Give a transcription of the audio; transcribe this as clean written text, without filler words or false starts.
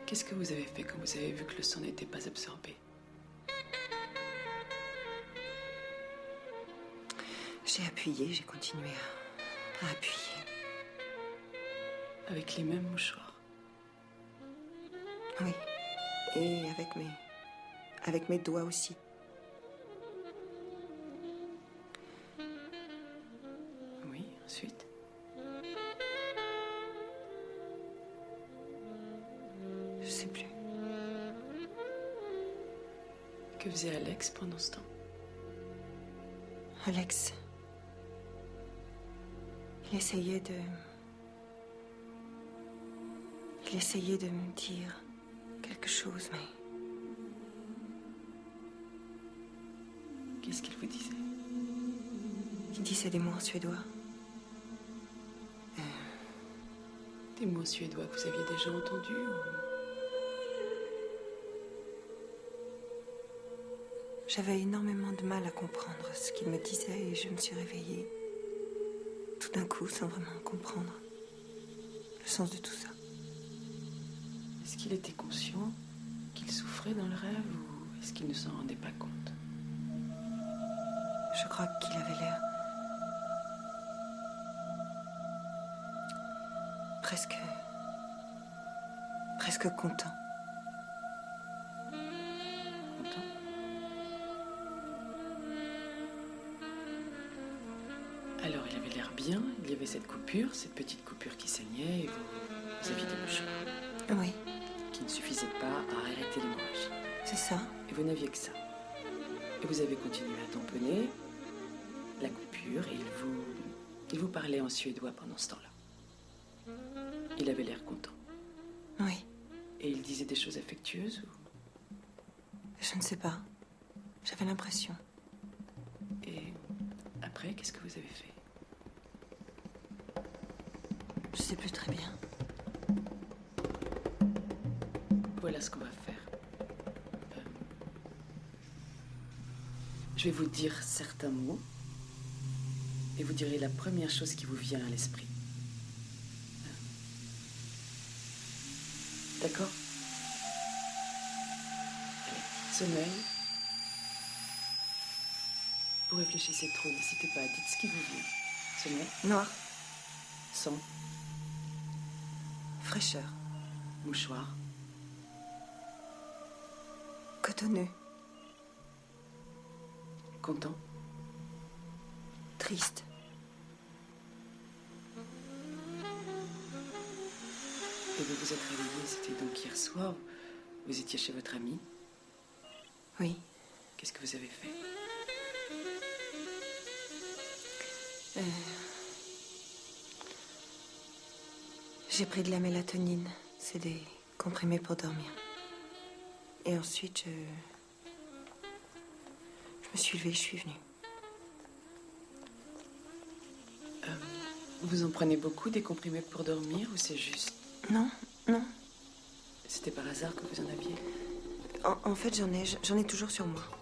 Qu'est-ce que vous avez fait quand vous avez vu que le sang n'était pas absorbé? J'ai appuyé, j'ai continué à appuyer. Avec les mêmes mouchoirs? Oui. Et avec mes doigts aussi. Oui, ensuite? Je sais plus. Que faisait Alex pendant ce temps? Alex, il essayait de me dire quelque chose, mais... Qu'est-ce qu'il vous disait? Il disait des mots en suédois. Des mots suédois que vous aviez déjà entendus J'avais énormément de mal à comprendre ce qu'il me disait et je me suis réveillée tout d'un coup sans vraiment comprendre le sens de tout ça. Est-ce qu'il était conscient qu'il souffrait dans le rêve ou est-ce qu'il ne s'en rendait pas compte? Je crois qu'il avait l'air presque content. Content? Alors il avait l'air bien, il y avait cette petite coupure qui saignait et vous aviez des mouchoirs. Oui, Qui ne suffisaient pas à arrêter l'hémorragie. c'est ça. Et vous n'aviez que ça. Et vous avez continué à tamponner la coupure et il vous parlait en suédois pendant ce temps-là. Il avait l'air content. Oui, Et il disait des choses affectueuses ou... je ne sais pas. J'avais l'impression. Et après, qu'est-ce que vous avez fait? Je sais plus très bien. Voilà ce qu'on va faire. Je vais vous dire certains mots et vous direz la première chose qui vous vient à l'esprit. D'accord? Allez, sommeil. Vous réfléchissez trop, n'hésitez pas, dites ce qui vous vient. Sommeil, Noir, sang, fraîcheur, mouchoir, cotonneux, content, triste. et vous vous êtes réveillé, c'était donc hier soir, vous étiez chez votre ami. Oui. Qu'est-ce que vous avez fait? J'ai pris de la mélatonine. C'est des comprimés pour dormir. Et ensuite, je me suis levée, je suis venue. Vous en prenez beaucoup des comprimés pour dormir ou c'est juste... Non, non. C'était par hasard que vous en aviez? En fait, j'en ai toujours sur moi.